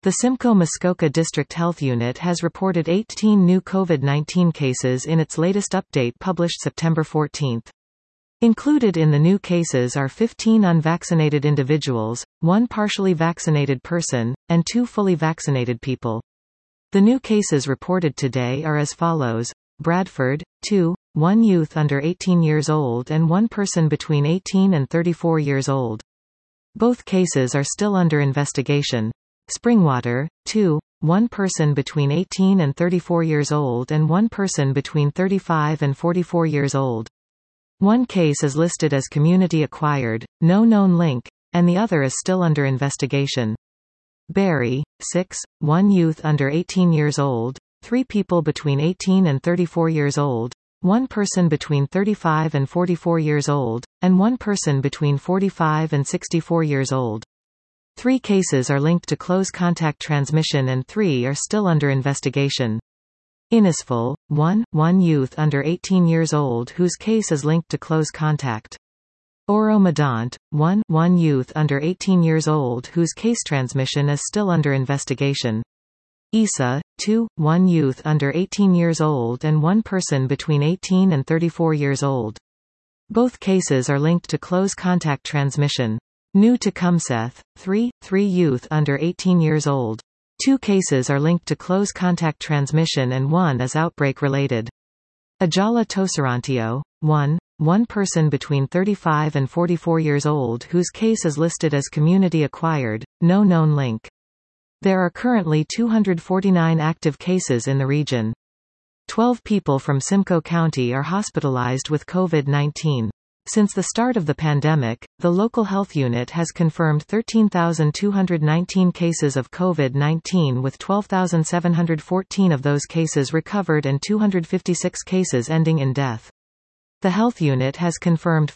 The Simcoe Muskoka District Health Unit has reported 18 new COVID-19 cases in its latest update published September 14. Included in the new cases are 15 unvaccinated individuals, 1 partially vaccinated person, and 2 fully vaccinated people. The new cases reported today are as follows: Bradford, 2, 1 youth under 18 years old and 1 person between 18 and 34 years old. Both cases are still under investigation. Springwater, 2, 1 person between 18 and 34 years old and 1 person between 35 and 44 years old. One case is listed as community-acquired, no known link, and the other is still under investigation. Barrie, 6, 1 youth under 18 years old, 3 people between 18 and 34 years old, 1 person between 35 and 44 years old, and 1 person between 45 and 64 years old. 3 cases are linked to close contact transmission and 3 are still under investigation. Innisfil, 1 youth under 18 years old whose case is linked to close contact. Oro-Medonte, 1 youth under 18 years old whose case transmission is still under investigation. Isa, 2, 1 youth under 18 years old and 1 person between 18 and 34 years old. Both cases are linked to close contact transmission. New Tecumseth, 3 youth under 18 years old. 2 cases are linked to close contact transmission and 1 is outbreak related. Ajala Toserantio, 1 person between 35 and 44 years old whose case is listed as community acquired, no known link. There are currently 249 active cases in the region. 12 people from Simcoe County are hospitalized with COVID-19. Since the start of the pandemic, the local health unit has confirmed 13,219 cases of COVID-19 with 12,714 of those cases recovered and 256 cases ending in death. The health unit has confirmed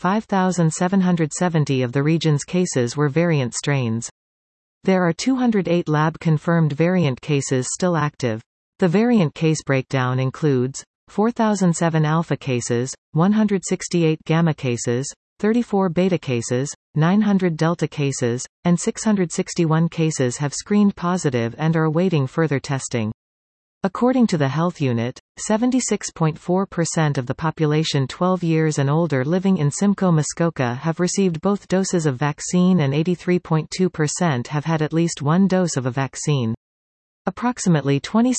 5,770 of the region's cases were variant strains. There are 208 lab-confirmed variant cases still active. The variant case breakdown includes 4,007 alpha cases, 168 gamma cases, 34 beta cases, 900 delta cases, and 661 cases have screened positive and are awaiting further testing. According to the health unit, 76.4% of the population 12 years and older living in Simcoe Muskoka have received both doses of vaccine and 83.2% have had at least 1 dose of a vaccine. Approximately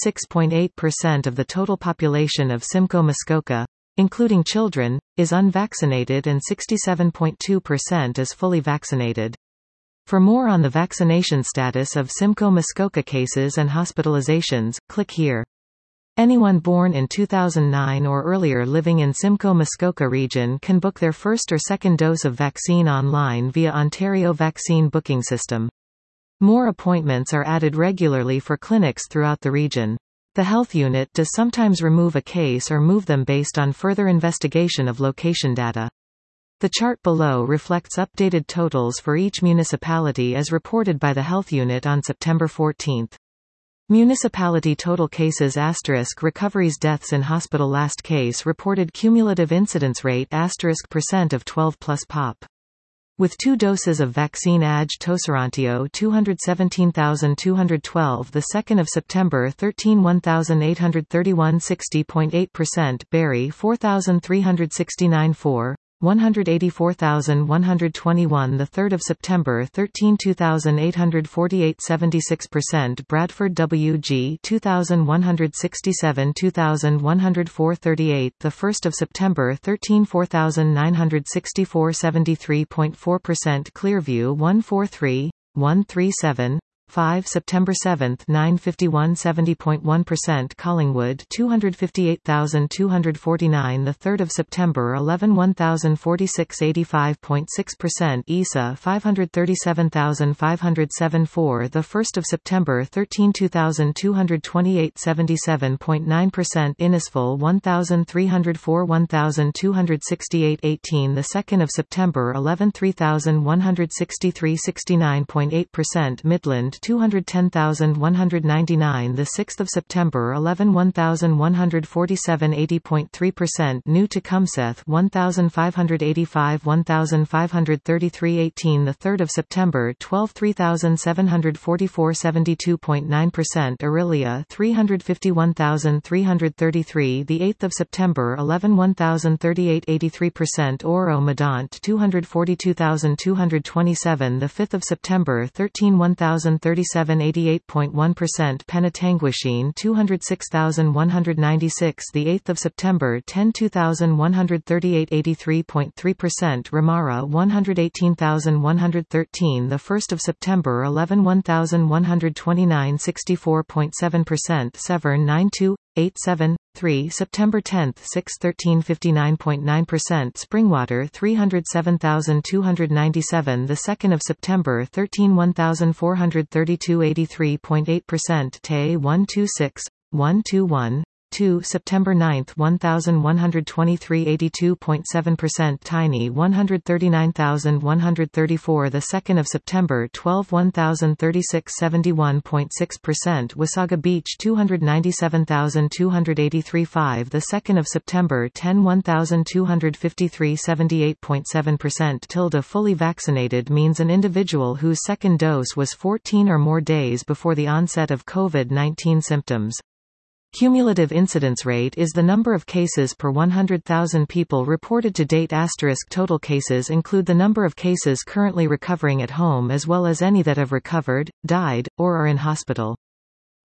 26.8% of the total population of Simcoe Muskoka, including children, is unvaccinated and 67.2% is fully vaccinated. For more on the vaccination status of Simcoe Muskoka cases and hospitalizations, click here. Anyone born in 2009 or earlier living in Simcoe Muskoka region can book their first or second dose of vaccine online via Ontario Vaccine Booking System. More appointments are added regularly for clinics throughout the region. The health unit does sometimes remove a case or move them based on further investigation of location data. The chart below reflects updated totals for each municipality as reported by the health unit on September 14. Municipality total cases * recoveries deaths in hospital last case reported cumulative incidence rate * % of 12 plus pop. With 2 doses of vaccine Aj Toserantio 217,212 the 2nd of September 13,1831 60.8% Barrie 4,369 4 184,121 the 3rd of September 13,2,848 76% Bradford WG 2,167 2,104 38 the 1st of September 13,4,964 73.4% Clearview 143 137 5 September 7 951 70.1% Collingwood 258,249 the 3rd of September 11 1046 85.6% Isa 537,507 4 the 1st of September 13 2228 77.9% Innisfil 1,304 1,268 18 the 2nd of September 11 3163 69.8% Midland 210,199 the 6th of September 11 1,147 80.3% New Tecumseth 1,585 1,533 18 the 3rd of September 12 3,744 72.9% Orillia 351,333 the 8th of September 11 1,038 83% Oro Medant 242,227 the 5th of September 13 1,037 88.1% Penetanguishene 206,196 the 8th of September 10 2,138 83.3% Ramara 118,113 the 1st of September 11 1,129 64.7% Severn 9287 3 September 10 6 13 59.9% Springwater 307,297 the 2nd of September 13 1,432 83.8% Tay 126 121 2 September 9 1,123 82.7% Tiny 139,134 the 2nd of September 12 1,036 71.6% Wasaga Beach 297,283 5 the 2nd of September 10 1,253 78.7% Tilda Fully vaccinated means an individual whose second dose was 14 or more days before the onset of COVID-19 symptoms. Cumulative incidence rate is the number of cases per 100,000 people reported to date. Total cases include the number of cases currently recovering at home as well as any that have recovered, died, or are in hospital.